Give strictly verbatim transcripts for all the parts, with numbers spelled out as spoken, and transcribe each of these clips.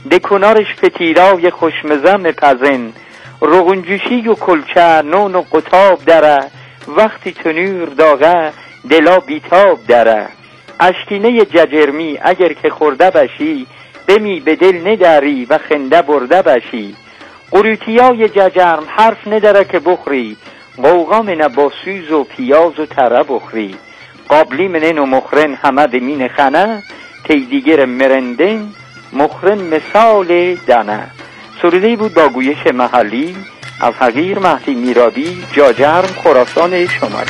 دکنارش فتیرای خوشمزم پزن، روغنجوشی و کلچه نون و قطاب داره، وقتی تنور داغه دلا بیتاب داره. اشکینه ججرمی اگر که خورده بشی، بمی به دل نداری و خنده برده بشی. قروتیای ججرم حرف نداره که بخوری، قوقا منه با سوز و پیاز و تره بخوری. قابلی منن و مخرن همه دمین خنه، تیدیگر مرندن مخرن مثال دنه. سروده بود با گویش محلی از حقیر مهدی میرابی، جاجرم، خراسان شمالی.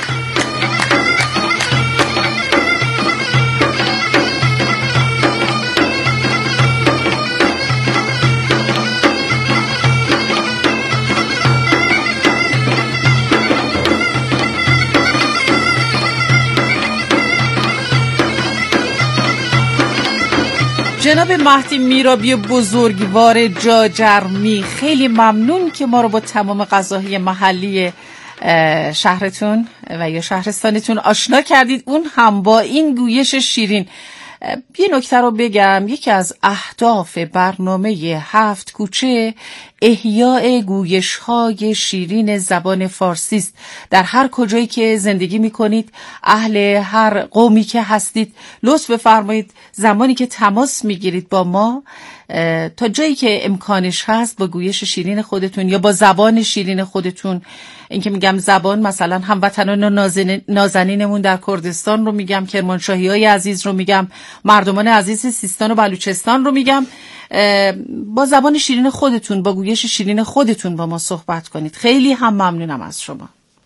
جناب مهدی میرابی بزرگوار جاجرمی، خیلی ممنون که ما رو با تمام غذاهای محلی شهرتون و یا شهرستانتون آشنا کردید، اون هم با این گویش شیرین. یه نکته رو بگم، یکی از اهداف برنامه هفت کوچه احیاء گویش‌های شیرین زبان فارسی است. در هر کجایی که زندگی می‌کنید، اهل هر قومی که هستید، لطف بفرمایید زمانی که تماس می‌گیرید با ما، تا جایی که امکانش هست با گویش شیرین خودتون یا با زبان شیرین خودتون، این که میگم زبان، مثلا هموطنان نازن... نازنینمون در کردستان رو میگم، کرمانشاهی‌های عزیز رو میگم، مردمان عزیز سیستان و بلوچستان رو میگم، با زبان شیرین خودتون، با گویش شیرین خودتون با ما صحبت کنید. خیلی هم ممنونم از شما.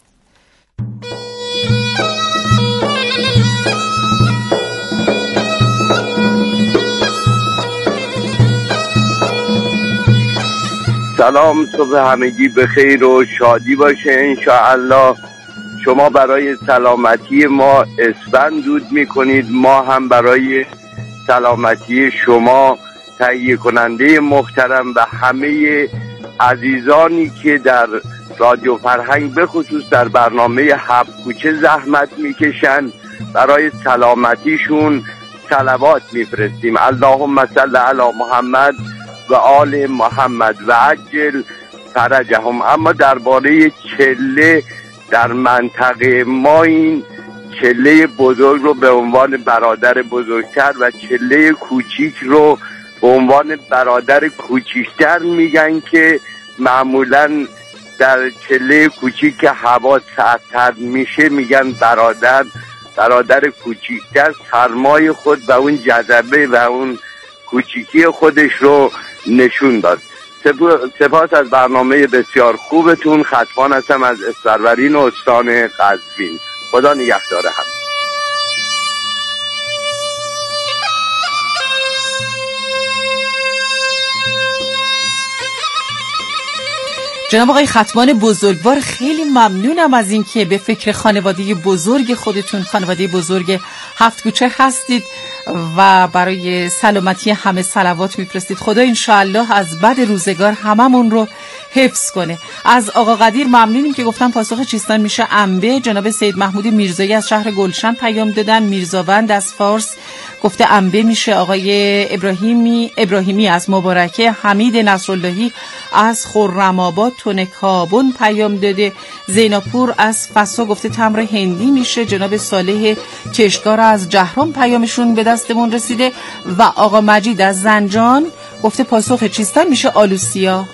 سلام، صبح همگی بخیر و شادی باشه انشاءالله. شما برای سلامتی ما اسفند دود میکنید، ما هم برای سلامتی شما تهیه کننده محترم و همه عزیزانی که در رادیو فرهنگ به خصوص در برنامه هفت کوچه زحمت میکشن، برای سلامتیشون صلوات میفرستیم. اللهم صل علی محمد و آل محمد و عجل فرجهم. اما درباره چله در منطقه ما، این چله بزرگ رو به عنوان برادر بزرگتر و چله کوچیک رو به عنوان برادر کوچیکتر میگن، که معمولا در چله کوچیک که هوا سردتر میشه میگن برادر. برادر کوچیکتر سرمای خود و اون جذبه و اون کوچیکی خودش رو نشون داد. سپاس از برنامه بسیار خوبتون. خطبان هستم از اسفرورین و استان قزوین. خدا نگهدار هم. جناب آقای خطبان بزرگوار، خیلی ممنونم از این که به فکر خانواده بزرگ خودتون، خانواده بزرگ هفت کوچه هستید و برای سلامتی همه صلوات میفرستید. خدا انشاءالله از بد روزگار هممون رو حفظ کنه. از آقا قدیر ممنونیم که گفتن پاسخ چیستان میشه انبه. جناب سید محمود میرزایی از شهر گلشن پیام دادن. میرزاوند از فارس گفته انبه میشه. آقای ابراهیمی ابراهیمی از مبارکه. حمید نصراللهی از خرم‌آباد تونکابون پیام داده. زیناپور از فسا گفته تمر هندی میشه. جناب صالح کشتگار از جهرم پیامشون به دستمون رسیده و آقا مجید از زنجان گفته پاسخ چیستان میشه آلوسیا.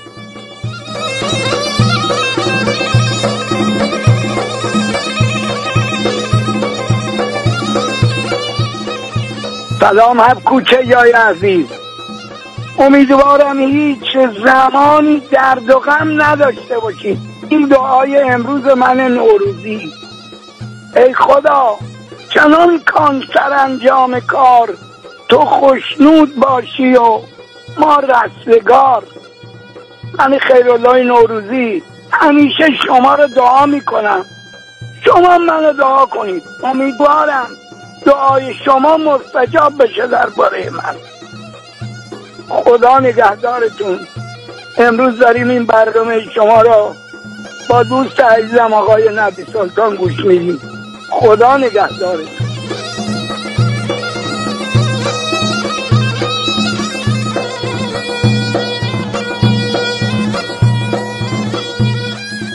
سلام هفت کوچه یای عزیز، امیدوارم هیچ زمانی درد و غم نداشته باشید. این دعای امروز من نوروزی. ای خدا چنان کان سر انجام کار، تو خوشنود باشی و ما رستگار. من خیرالله نوروزی همیشه شما رو دعا میکنم، شما منو دعا کنید. امیدوارم دعای شما مستجاب بشه درباره من. خدا نگهدارتون. امروز داریم این برنامه شما را با دوست عزیزم آقای نبی سلطان گوش میدیم. خدا نگهدارتون.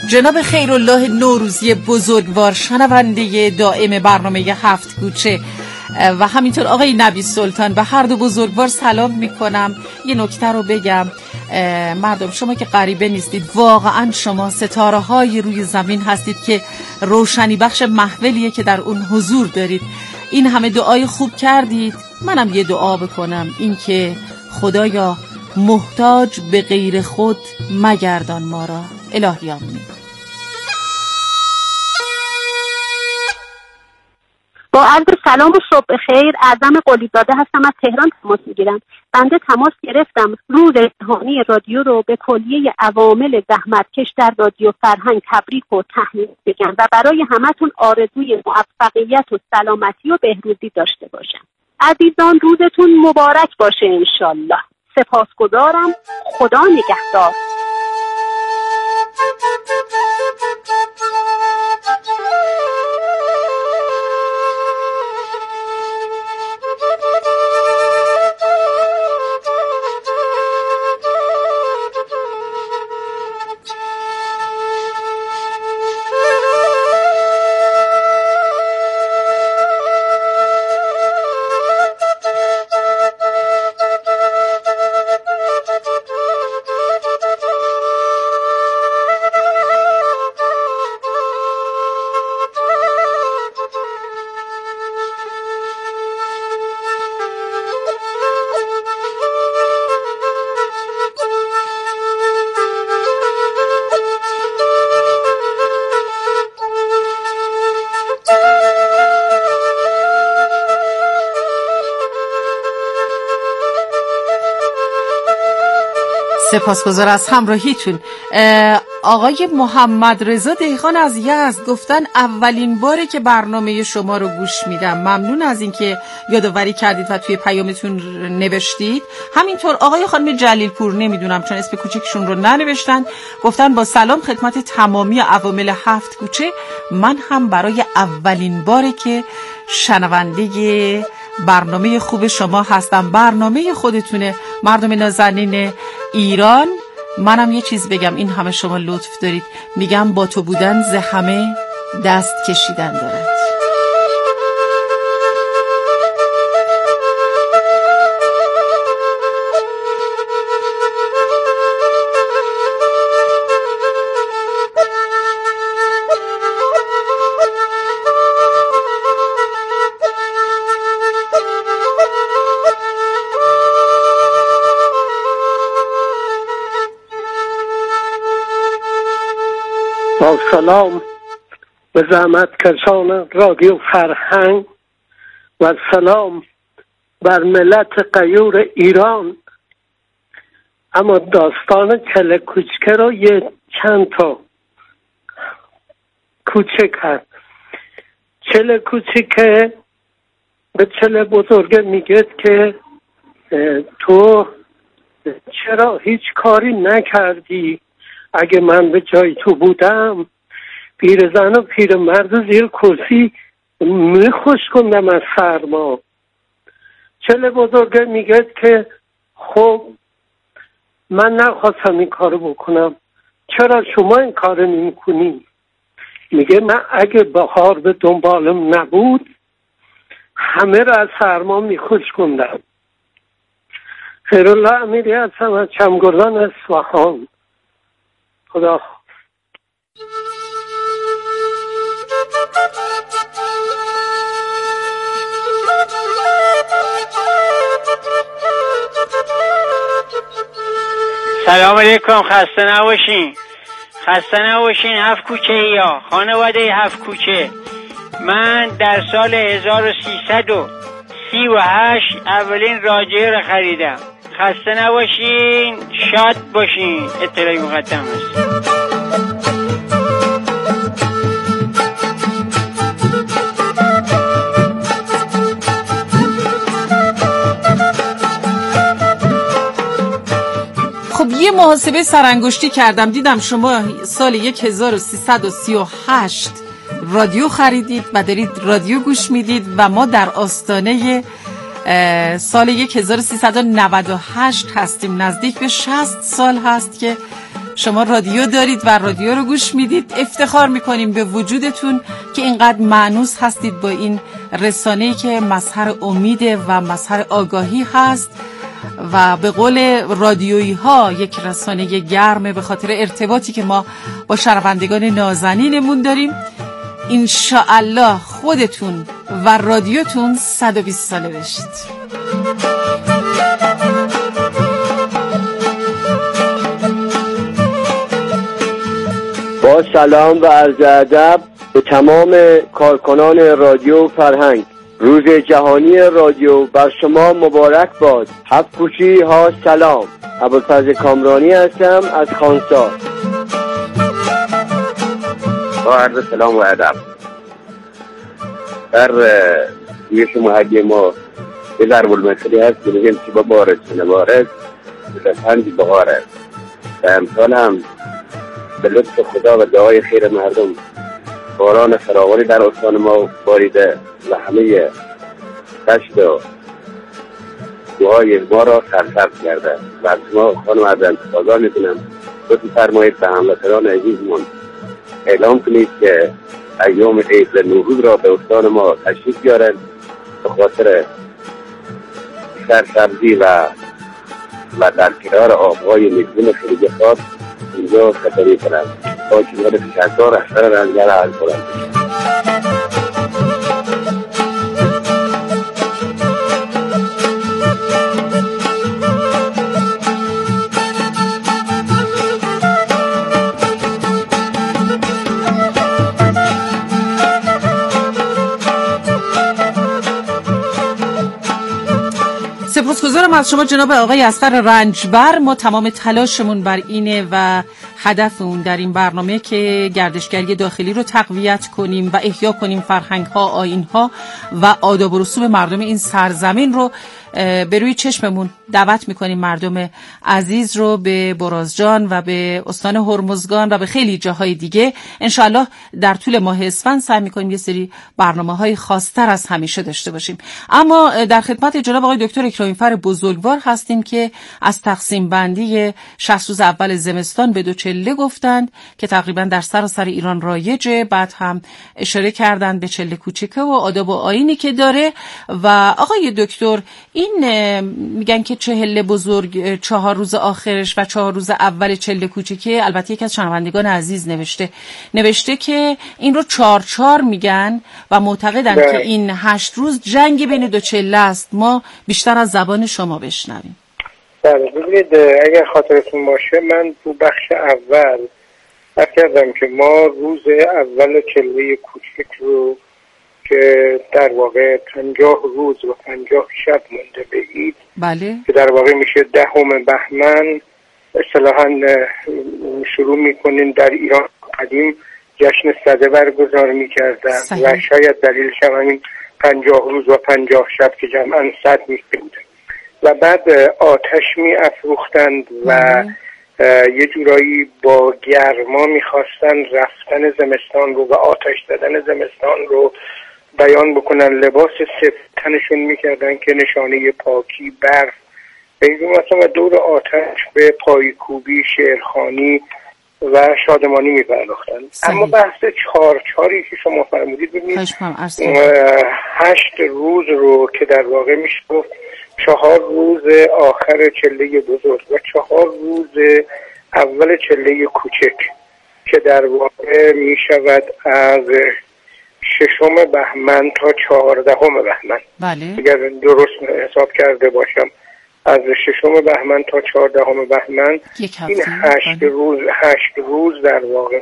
جناب خیرالله نوروزی بزرگوار، شنونده دائم برنامه هفت کوچه، و همینطور آقای نبی سلطان، به هر دو بزرگوار سلام میکنم. یه نکته رو بگم، مردم شما که غریبه نیستید، واقعا شما ستاره های روی زمین هستید که روشنی بخش محفلیه که در اون حضور دارید. این همه دعای خوب کردید، منم یه دعا بکنم، این که خدایا محتاج به غیر خود مگردان ما را. الهی آمین. با عرض سلام و صبح خیر، اعظم قلیزاده هستم، از تهران تماس میگیرم. بنده تماس گرفتم روز جهانی رادیو رو به کلیه عوامل زحمتکش در رادیو فرهنگ تبریک و تهنیت بگم و برای همتون آرزوی موفقیت و سلامتی و بهروزی داشته باشم. عزیزان روزتون مبارک باشه انشالله. سپاسگزارم. خدا نگهدار. سپاسگزار از همراهیتون. آقای محمد رضا دهقان از یزد گفتن اولین باره که برنامه شما رو گوش میدم. ممنون از اینکه یادآوری کردید و توی پیامتون نوشتید. همینطور آقای خانم جلیل پور، نمیدونم چون اسم کوچیکشون رو ننوشتن، گفتن با سلام خدمت تمامی عوامل هفت کوچه، من هم برای اولین باره که شنونده برنامه خوب شما هستم. برنامه خودتونه مردم نازنین ایران. منم یه چیز بگم، این همه شما لطف دارید، میگم با تو بودن ز همه دست کشیدن دارد. با سلام به زحمت کشان رادیو فرهنگ و سلام بر ملت غیور ایران. اما داستان چله کوچکه رو یه چند تا کوچک هست. چله کوچکه به چله بزرگه میگه که تو چرا هیچ کاری نکردی؟ اگه من به جای تو بودم پیرزن و پیرمرد زیر کرسی میخوش کندم از سرما. چله بزرگه میگه که خب من نخواستم این کارو بکنم، چرا شما این کارو نمیکنی؟ میگه من اگه بهار به دنبالم نبود همه را از سرما میخوش کندم. خیرالله امیری هستم از چمگردان اصفهان. خدا. سلام علیکم، خسته نباشین. خسته نباشین هفت کوچه یا خانواده هفت کوچه. من در سال هزار و سیصد و سی و هشت اولین راجعه را خریدم. خسته نباشین، شاد باشین. اطلاعی مقدم است. خب یه محاسبه سرانگشتی کردم، دیدم شما سال هزار و سیصد و سی و هشت رادیو خریدید و دارید رادیو گوش میدید و ما در آستانه سال هزار و سیصد و نود و هشت هستیم. نزدیک به شصت سال هست که شما رادیو دارید و رادیو رو گوش میدید. افتخار میکنیم به وجودتون که اینقدر مانوس هستید با این رسانه‌ای که مظهر امیده و مظهر آگاهی هست و به قول رادیویی ها یک رسانه گرمه به خاطر ارتباطی که ما با شنوندگان نازنینمون داریم. انشاءالله خودتون و رادیوتون صد و بیست ساله بشید. با سلام و عرض ادب به تمام کارکنان رادیو فرهنگ، روز جهانی رادیو بر شما مبارک باد. هفت کوچی ها سلام. ابوالفضل کامرانی هستم از خانسار. با عرض سلام و ادب. در یه محلی ما یه ضرب المثلی هست که میگیم که با بارد نبارد لسندی بغارد و امثال هم به لطف خدا و دعای خیر مردم باران فراوانی در استان ما باریده و همه دشت و دعای ما را سرسبز کرده و از ما خانم عزیز تقاضا میکنم لطف فرمایید به هموطنان عزیزمون اعلام کنید که ایام عید نوروز را به استان ما تشریف بیارند به خاطر سرسبزی و و در کنار آبهای میگون خیلی خاص اینجا خطری کنند. با کنار تشکر احسان رنجر حل کنند. سپاسگزارم از شما جناب آقای اصغر رنجبر. ما تمام تلاشمون بر اینه و هدفمون در این برنامه که گردشگری داخلی رو تقویت کنیم و احیا کنیم فرهنگ ها، آیین ها و آداب و رسوم مردم این سرزمین رو به روی چشممون دعوت میکنیم مردم عزیز رو به برازجان و به استان هرمزگان و به خیلی جاهای دیگه. انشاءالله در طول ماه اسفند سعی میکنیم یه سری برنامه‌های خاص‌تر از همیشه داشته باشیم. اما در خدمت جناب آقای دکتر اکرامی‌فر بزرگوار هستیم که از تقسیم بندی شصت روز اول زمستان به دو چله گفتند که تقریبا در سراسر ایران رایجه. بعد هم اشاره کردند به چله کوچیکه و آداب و آیینی که داره. و آقای دکتر این میگن که چهل بزرگ چهار روز آخرش و چهار روز اول چله کوچیکه، البته یکی از شنوندگان عزیز نوشته نوشته که این رو چار چار میگن و معتقدن که این هشت روز جنگ بین دو چله است. ما بیشتر از زبان شما بشنویم. بله ببینید، اگر خاطرتون باشه من تو بخش اول عرض کردم که ما روز اول چله کوچیک رو که در واقع پنجاه روز و پنجاه شب مونده به عید، بله، که در واقع میشه دهم بهمن، اصطلاحاً شروع میکنین. در ایران قدیم جشن سده برگزار میکردن و شاید دلیلش هم همین پنجاه روز و پنجاه شب که جمعاً صد میشه بوده و بعد آتش میافروختند و یه جورایی با گرما میخواستن رفتن زمستان رو و آتش زدن زمستان رو بیان بکنن. لباس سفید تنشون میکردن که نشانه پاکی، برف، بیزون مثلا و دور آتش به پایکوبی، شعرخوانی و شادمانی میپرداختن. اما بحث چهار چاری که شما فرمودید، ببینید هشت روز رو که در واقع میشه گفت چهار روز آخر چله بزرگ و چهار روز اول چله کوچک که در واقع میشود از ششم بهمن تا چهاردهم بهمن. بله. اگر درست حساب کرده باشم از ششم بهمن تا چهاردهم بهمن این هشت بله. روز هشت روز در واقع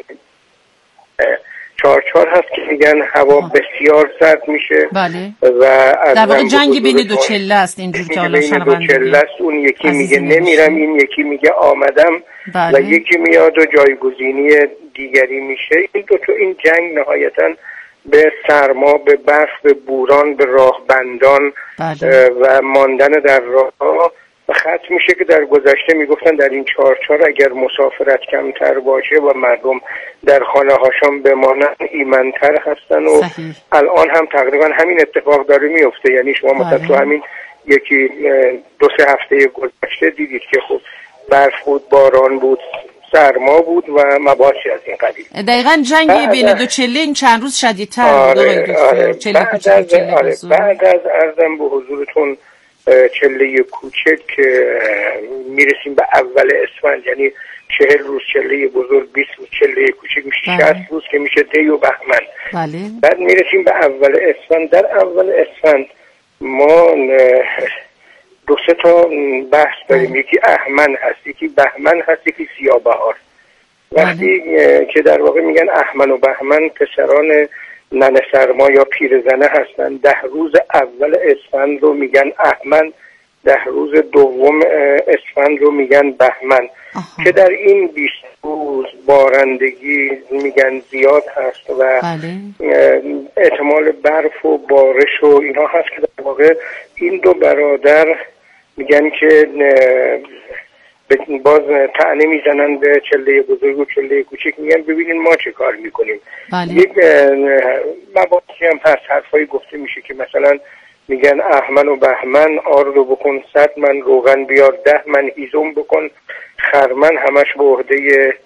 چهار چهار هست که میگن هوا آه. بسیار سرد میشه. بله. و از در واقع جنگ بین دو چله است اینجور که حالا شنونده بین دو چله است. اون یکی میگه نمیرم، این یکی میگه آمدم. بله. و یکی میاد و جایگزینی دیگری میشه. این دو تا این جنگ نهایتاً به سرما، به برف، به بوران، به راه بندان بله. و ماندن در راه ختم میشه که در گذشته میگفتن در این چهار چهار اگر مسافرت کمتر باشه و مردم در خانه هاشون بمانن ایمنتر هستن و صحیح. الان هم تقریبا همین اتفاق داره میفته. یعنی شما مثلا تو همین یکی دو سه هفته گذشته دیدید که خب برف بود، باران بود، سرما بود و مباحثی از این قبیل. دقیقاً جنگ بین دو چله این چند روز شدیدتر بود آقای دکتر. چله کوچک و چله بزرگ. بعد از عرضم به حضورتون چله کوچک میرسیم به اول اسفند، یعنی چهل روز چله بزرگ، بیست روز چله کوچک میشه، شصت روز که میشه دی و بهمن. بله. بعد میرسیم به اول اسفند. در اول اسفند ما دو سه تا بحث داریم، بله. یکی اهمن هست، یکی بهمن هست، یکی سیاه بهار. وقتی بله. که در واقع میگن اهمن و بهمن پسران ننه سرما یا پیرزنه هستن، ده روز اول اسفند رو میگن اهمن، ده روز دوم اسفند رو میگن بهمن. آها. که در این بیست روز بارندگی میگن زیاد هست و بله. احتمال برف و بارش و اینا هست که در واقع این دو برادر میگن که باز طعنه میزنن به چله بزرگ و چله کوچک، میگن ببینین ما چه کار میکنیم. بله. یک مباحثی هم هست، حرفایی گفته میشه که مثلا میگن اهمن و بهمن، آردو بکن صد من، روغن بیار ده من، هیزم بکن خرمن، همش به عهده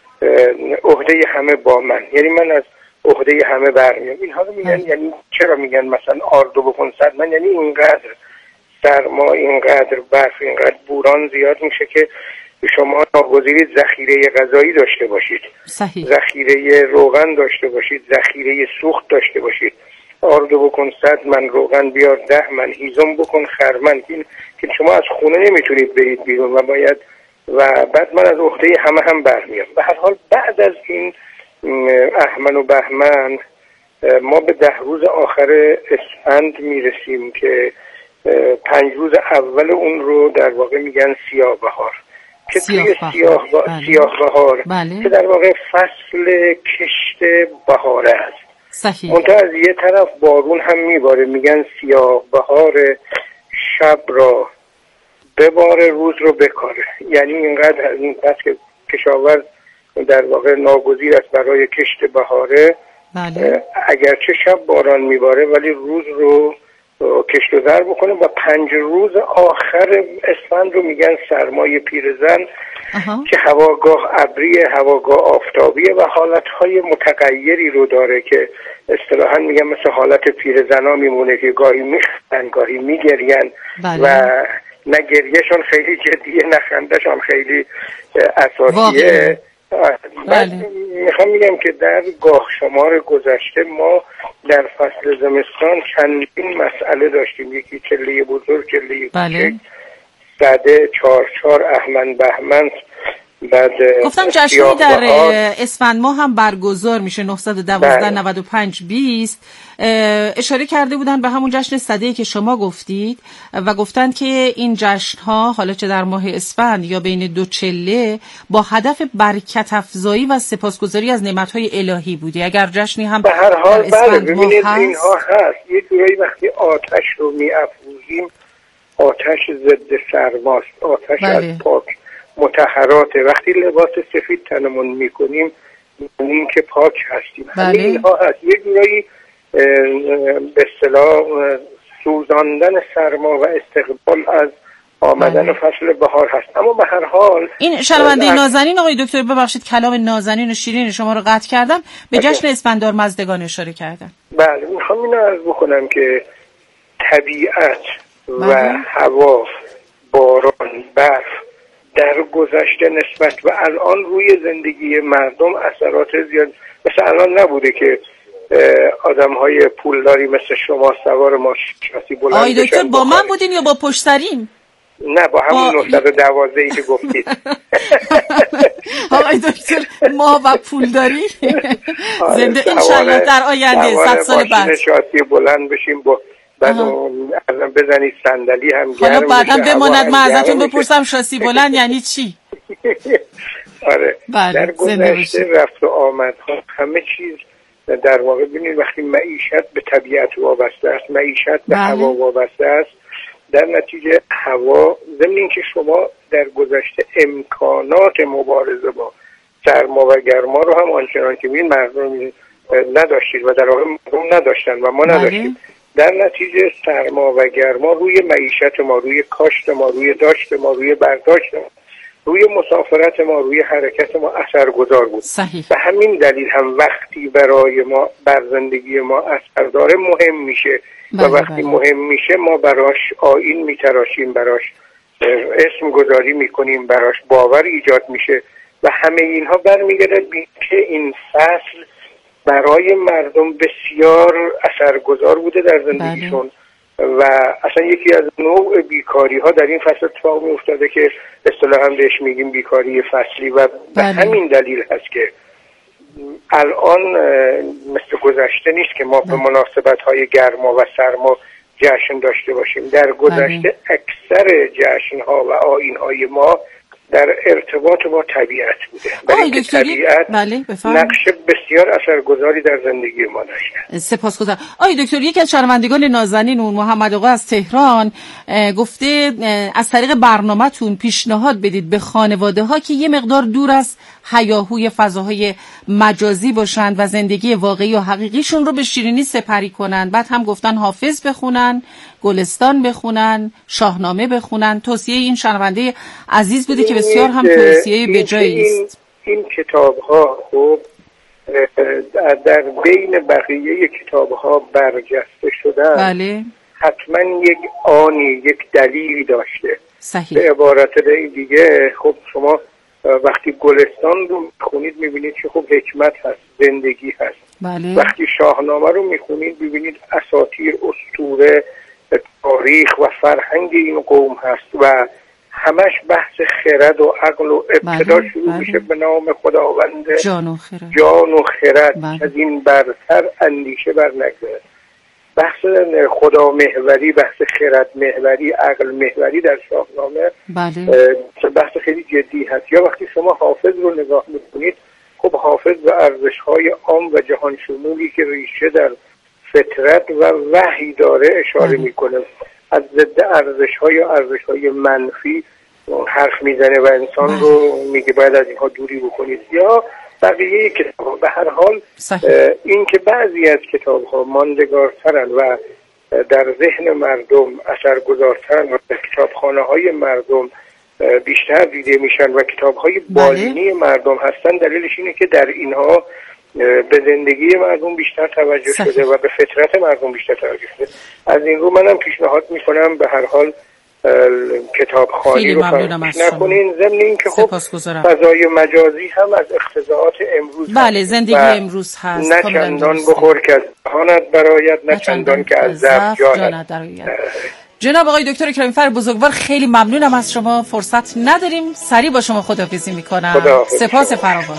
عهده همه با من، یعنی من از عهده همه برمیام. اینها رو میگن. یعنی چرا میگن مثلا آردو بکن صد من؟ یعنی اینقدر سرما، اینقدر برف، اینقدر بوران زیاد میشه که شما ناگزیرید ذخیره غذایی داشته باشید، صحیح. ذخیره روغن داشته باشید، ذخیره سوخت داشته باشید. آردو بکن صد من، روغن بیار ده من، هیزم بکن خرمن، این که شما از خونه نمیتونید برید بیرون و باید و بعد من از عهده همه هم برمیام. به هر حال بعد از این اهمن و بهمن ما به ده روز آخر اسفند میرسیم که پنج روز اول اون رو در واقع میگن سیاه بهار، که توی سیاه با... بله. سیاه بهار بله. که در واقع فصل کشت بهاره است. صحیح. منتها از یه طرف بارون هم میباره، میگن سیاه بهار شب را بباره روز رو بکاره. یعنی اینقدر این پس که کشاورز در واقع ناگزیر است برای کشت بهاره، بله. اگرچه شب باران میباره ولی روز رو کشت و زر بکنه و پنج روز آخر اسفند رو میگن سرمای پیرزن که هواگاه ابری، هواگاه آفتابیه و حالتهای متغیری رو داره که اصطلاحاً میگن مثل حالت پیرزنا میمونه که گاهی میخندن گاهی میگرین و نه گریهشون خیلی جدیه نه خندهشون خیلی اساسیه. بله. میخوام میگم که در گاه شمار گذشته ما در فصل زمستان چندین مسئله داشتیم، یکی چله بزرگ، چله کوچک، بله. صده، چار چار، اهمن بهمن. بعد گفتم جشنی در اسفند ماه هم برگزار میشه، نهصد و دوازده نود و پنج بیست. اشاره کرده بودن به همون جشن صده‌ای که شما گفتید و گفتند که این جشن ها حالا چه در ماه اسفند یا بین دو چله با هدف برکت افزایی و سپاسگزاری از نعمت‌های الهی بوده. اگر جشنی هم به هر حال بله ببینید اینها هست. یه جورایی وقتی آتش رو می‌افروزیم، آتش ضد سرماست، آتش بله. از پاک مطهراته. وقتی لباس سفید تنمون میکنیم این که پاک هستیم. بله. همین اینها هست. یه جورایی به اصطلاح سوزاندن سرما و استقبال از آمدن بله. فصل بهار هست. اما به هر حال این شنونده نازنین، آقای دکتر ببخشید کلام نازنین و شیرین شما رو قطع کردم، به جشن اسفندار مزدگان اشاره کردن. بله میخوام اینو عرض بکنم که طبیعت بله. و هوا، باران، برف در گذشته نسبت و الان روی زندگی مردم اثرات زیاد، مثل الان نبوده که آدم‌های پولداری مثل شما سوار ماشین بلند. آقای دکتر با من بودین یا با پشترین؟ نه با همون نهصد و دوازده ای که گفتید. آقای دکتر ما و پولداری زنده انشالله در آینده صد سال بعد ماشین شاسی بلند بشیم با بعد ازم بزنید صندلی هم گرم. حالا بعدم بماند من ازتون بپرسم شاسی بلند یعنی چی؟ آره بله. در گذشته رفت و آمد ها همه چیز در واقع ببینید وقتی معیشت به طبیعت وابسته است، معیشت به بله. هوا وابسته است، در نتیجه هوا ضمن اینکه شما در گذشته امکانات مبارزه با سرما و گرما رو هم آنچنان که می‌بینید مردم نداشتید و در واقع مردم نداشتن و ما نداشتیم. در نتیجه سرما و گرما روی معیشت ما، روی کاشت ما، روی داشت ما، روی برداشت ما روی مسافرت ما، روی حرکت ما اثرگذار بود. صحیح. و همین دلیل هم وقتی برای ما بر زندگی ما اثر داره مهم میشه. بله و وقتی بله. مهم میشه ما براش آیین میتراشیم، براش اسم گذاری میکنیم، براش باور ایجاد میشه و همه اینها برمیگردد به که این فصل برای مردم بسیار اثرگذار بوده در زندگیشون. بله. و اصلا یکی از نوع بیکاری ها در این فصل اتفاق می افتاده که اصطلاحاً بهش میگیم بیکاری فصلی و به همین دلیل هست که الان مثل گذشته نیست که ما به مناسبت های گرما و سرما جشن داشته باشیم. در گذشته اکثر جشن ها و آیین های ما در ارتباط با طبیعت بوده. برای اینکه طبیعت بله نقش بسیار اثرگذاری در زندگی ما داشته. سپاسگزارم. آقای دکتر، یکی از شنوندگان نازنین اون محمد آقا از تهران گفته از طریق برنامه‌تون پیشنهاد بدید به خانواده ها که یه مقدار دور از هیاهوی فضاهای مجازی باشند و زندگی واقعی و حقیقیشون رو به شیرینی سپری کنن. بعد هم گفتن حافظ بخونن، گلستان بخونن، شاهنامه بخونن. توصیه این شنونده عزیز بوده که بسیار هم توصیه به جایی است. این, این کتاب ها خب در بین بقیه کتاب ها برجسته شدن. بله. حتما یک آنی، یک دلیلی داشته. صحیح. به عبارت دیگه خب شما وقتی گلستان رو میخونید میبینید که خب حکمت هست، زندگی هست. بله. وقتی شاهنامه رو میخونید ببینید اساطیر، اسطوره، تاریخ و فرهنگ این قوم هست و همش بحث خرد و عقل و ابتدا بله. شروع بله. میشه به نام خداوند جان و خرد, جان و خرد. بله. از این برتر اندیشه بر نگذرد. بحث خدا محوری، بحث خرد محوری، عقل محوری در شاهنامه بله. بحث خیلی جدی هست. یا وقتی شما حافظ رو نگاه میکنید خب حافظ به ارزش‌های عام و جهان شمولی که ریشه در فطرت و وحی داره اشاره میکنه. از ضد ارزش‌های یا ارزش‌های منفی حرف میزنه و انسان رو میگه باید از اینها دوری بکنید. یا بقیه کتاب. به هر حال این که بعضی از کتاب‌ها ماندگارترن و در ذهن مردم اثرگذارترن و در کتابخانه‌های مردم بیشتر دیده میشن و کتاب‌های بالینی بله. مردم هستن، دلیلش اینه که در اینها به زندگی مردم بیشتر توجه صحیح. شده و به فطرت مردم بیشتر توجه شده. از این رو منم پیشنهاد میکنم به هر حال کتابخوانی رو فراموش نکنین. ضمن این که خب فضای مجازی هم از اقتضاعات امروز بله هست. زندگی امروز هست. نه چندان بخور که از دهانت برآید، نه چندان که از ظرف جانت درآید. جناب آقای دکتر کرمی‌فر بزرگوار، خیلی ممنونم از شما. فرصت نداریم، سریع با شما خداحافظی میکنم. سپاس فراوان.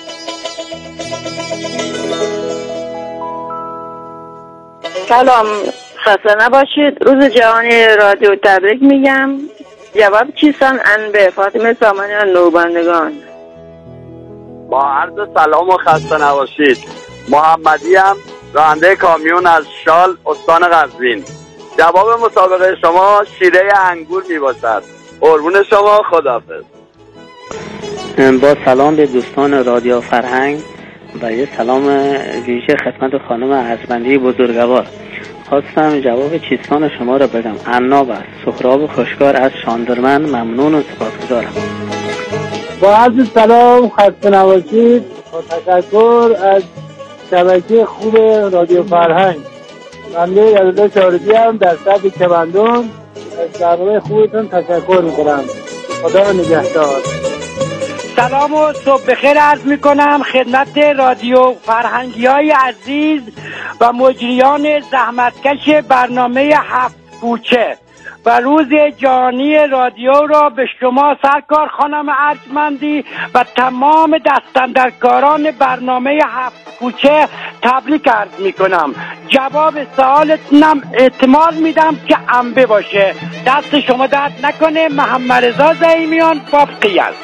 سلام، خسته نباشید. روز جهانی رادیو تبریک میگم. جواب چیستان انبه فاطمه سامانیان نوربندگان. با عرض سلام و خسته نباشید. محمدی هم راننده کامیون از شال استان قزوین. جواب مسابقه شما شیره انگور میباشد. قربون شما، خداحافظ. با سلام به دوستان رادیو فرهنگ و یه سلام ویژه خدمت خانم ارجمندی بزرگوار. خواستم جواب چیستان شما را بدم. عناب است. سهراب خوشگار از شاندرمن. ممنون و سپاسگزارم. با عرض سلام، خسته نباشید. با تشکر از شبکه خوب رادیو فرهنگ. بنده یادداشت شاردی هم در سطح کمندون از برنامه خوبتون تشکر میکنم. خدا نگهدار. سلام و صبح بخیر عرض میکنم خدمت رادیو فرهنگی های عزیز و مجریان زحمتکش برنامه هفت کوچه و روز جهانی رادیو را به شما سرکار خانم ارجمندی و تمام دستاندرکاران برنامه هفت کوچه تبریک عرض میکنم. جواب سوالتونم احتمال میدم که انبه باشه. دست شما درد نکنه. محمد رضا زعیمیان، باب قیاس.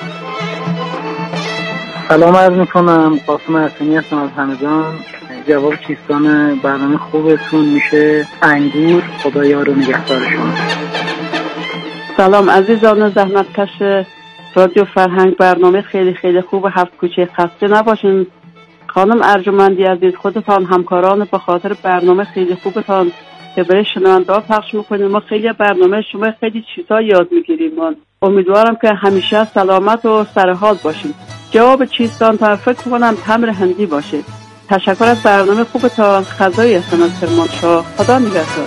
سلام عرض میکنم. قاسم حسینی هستم از همدان. جواب چیستان برنامه خوبتون میشه انگور. خدا یار و نگهدار شما. سلام عزیزان زحمتکش رادیو فرهنگ، برنامه خیلی خیلی خوب هفت کوچه. خسته نباشین خانم ارجمندی عزیز، خودتان همکاران به خاطر برنامه خیلی خوبتان که برای شنونده ها پخش میکنیم. ما خیلی برنامه شما خیلی چیزا یاد میگیریم. ما امیدوارم که همیشه سلامت و سرحال باشیم. جواب چیستان تا فکر کنم تمر هندی باشه. تشکر از برنامه خوبتان. خدایی هستم از کرمانشاه. خدا نگهدار.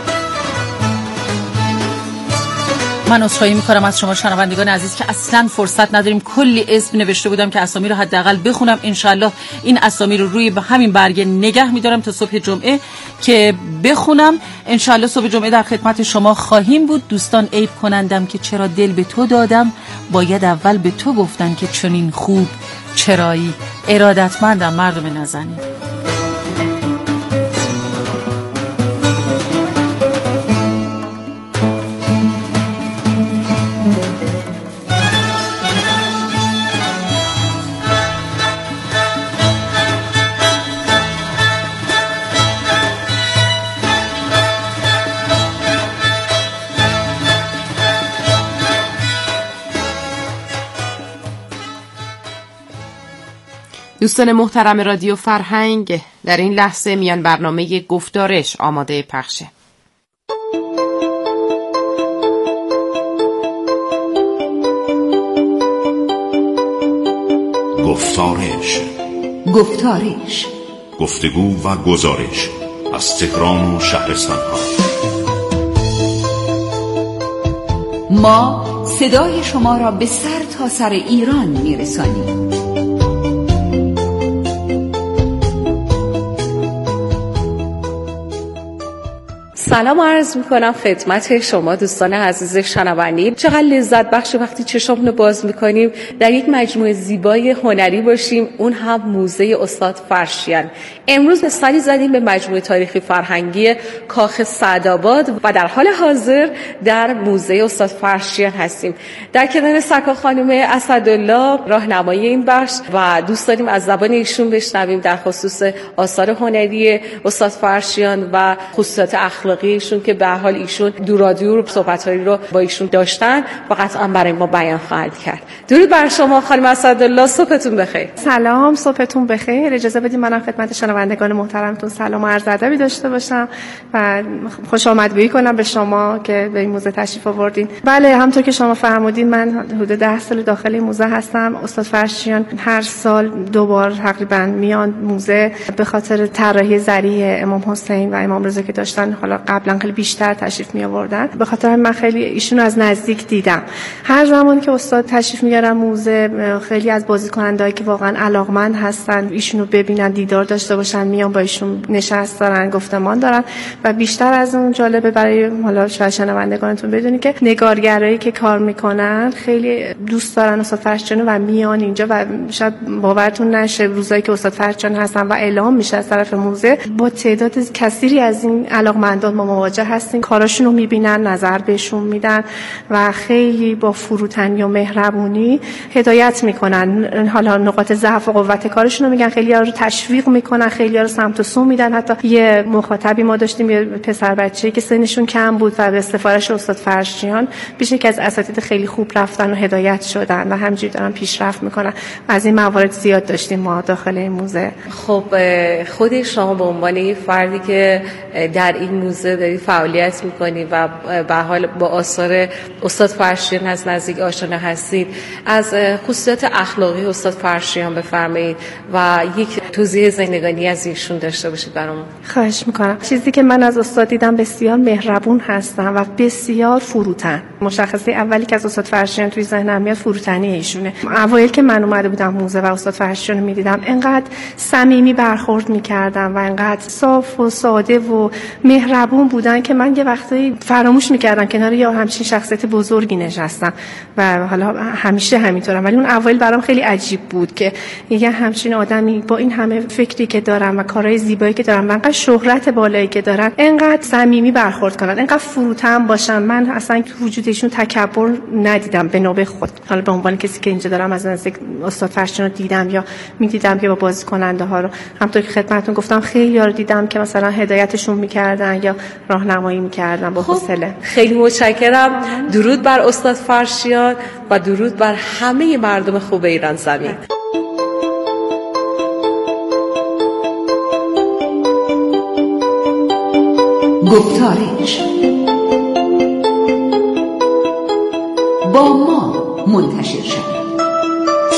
من عذرخواهی میکنم از شما شنوندگان عزیز که اصلا فرصت نداریم. کلی اسم نوشته بودم که اسامی رو حداقل بخونم. انشالله این اسامی رو روی همین برگه نگه میدارم تا صبح جمعه که بخونم. انشالله صبح جمعه در خدمت شما خواهیم بود. دوستان عیب کنندم که چرا دل به تو دادم، باید اول به تو گفتن که چنین خوب چرایی. ارادتمندم مردم نازنین. دوستان محترم رادیو فرهنگ، در این لحظه میان برنامه گفتارش آماده پخشه. گفتارش گفتارش گفتگو و گزارش از تهران و شهرستان‌ها. ما صدای شما را به سر تا سر ایران میرسانیم. سلام عرض میکنم خدمت شما دوستان عزیز شنونده. چقدر لذت بخش وقتی چشممون رو باز میکنیم در یک مجموعه زیبای هنری باشیم، اون هم موزه استاد فرشیان. امروز سری زدیم به مجموعه تاریخی فرهنگی کاخ سعدآباد و در حال حاضر در موزه استاد فرشیان هستیم. در کنار سکا خانم اسدالله راهنمای این بخش و دوست داریم از زبان ایشون بشنویم در خصوص آثار هنری استاد فرشیان و خصوصیات اخلاقی ایشون که به هر حال ایشون دورادور صحبت‌هایی رو با ایشون داشتن و قطعا برای ما بیان خواهد کرد. درود بر شما خانم اسدالله، صبحتون بخیر. سلام، صبحتون بخیر. اجازه بدید منم خدمت شنوندگان محترمتون سلام و عرض ادبی داشته باشم و خوش آمدگویی کنم به شما که به این موزه تشریف آوردین. بله، همونطور که شما فرمودین من حدود ده سال داخل این موزه هستم. استاد فرشیان هر سال دو بار تقریبا میان موزه به خاطر طراحی ذریع امام حسین و امام رضا که داشتن. حالا قبلا خیلی بیشتر تشریف می آوردن، به خاطر من خیلی ایشون از نزدیک دیدم. هر زمانی که استاد تشریف میارن موزه، خیلی از بازیکنندهایی که واقعا علاقمند هستن ایشونو ببینن، دیدار داشته باشن، میان با ایشون نشست دارن، گفتمان دارن و بیشتر از اون جالبه برای حالا شاید شنوندگانتون بدونی که نگارگرایی که کار میکنن خیلی دوست دارن استاد فرشیان و میان اینجا و شاید باورتون نشه روزایی که استاد فرشیان هستن و اعلام میشه از طرف موزه با تعداد کثیری از این علاقمندان ما مواجه هستیم. کاراشون رو میبینن، نظر بهشون میدن و خیلی با فروتنی و مهربونی هدایت میکنن. حالا نقاط ضعف و قوت کارشون رو میگن، خیلی ها رو تشویق میکنن، خیلی ها رو سمت و سو میدن. حتی یه مخاطبی ما داشتیم، یه پسر بچه‌ای که سنشون کم بود و به سفارش استاد فرشیان پیش یکی از اساتید خیلی خوب رفتن و هدایت شدن و همینجوری دارن پیشرفت میکنن. از این موارد زیاد داشتیم ما داخل این موزه. خب خود شما به عنوان یه فردی که در این موزه داری فعالیت میکنی و به حال با آثار استاد فرشیان از نزدیک آشنا هستید، از خصوصیات اخلاقی استاد فرشیان بفرمایید و یک توضیح زندگانی از ایشون داشته باشید برامون. خواهش میکنم. چیزی که من از استاد دیدم بسیار مهربون هستن و بسیار فروتن. مشخصه اولی که از استاد فرشیان توی ذهنم میاد فروتنی ایشونه. اوایل که من اومده بودم موزه و استاد فرشیان رو میدیدم انقدر صمیمی برخورد میکردم و انقدر صاف و ساده و مهربون بودن که من یه وقتایی فراموش میکردم کنار یه همچین شخصیت بزرگی نشستم و حالا همیشه همینطورم، ولی اون اول برام خیلی عجیب بود که یه همچین آدمی با این همه فکری که دارن و کارهای زیبایی که دارن و انقدر شهرت بالایی که دارن انقدر صمیمی برخورد کنن، انقدر فروتن باشن. من اصلا تو وجودشون تکبر ندیدم به نوبه خود. حالا به عنوان کسی که اینجا دارم از نزدیک استاد فرشیان رو دیدم یا میدیدم که با بازیکننده ها رو همونطور که خدمتتون گفتم خیلی ها رو دیدم که مثلا هدایتشون میکردن یا راهنمایی میکردن با حوصله. خیلی متشکرم. درود بر استاد فرشیان و درود بر همه مردم خوب ایران زمین. گفتارش با ما منتشر شود.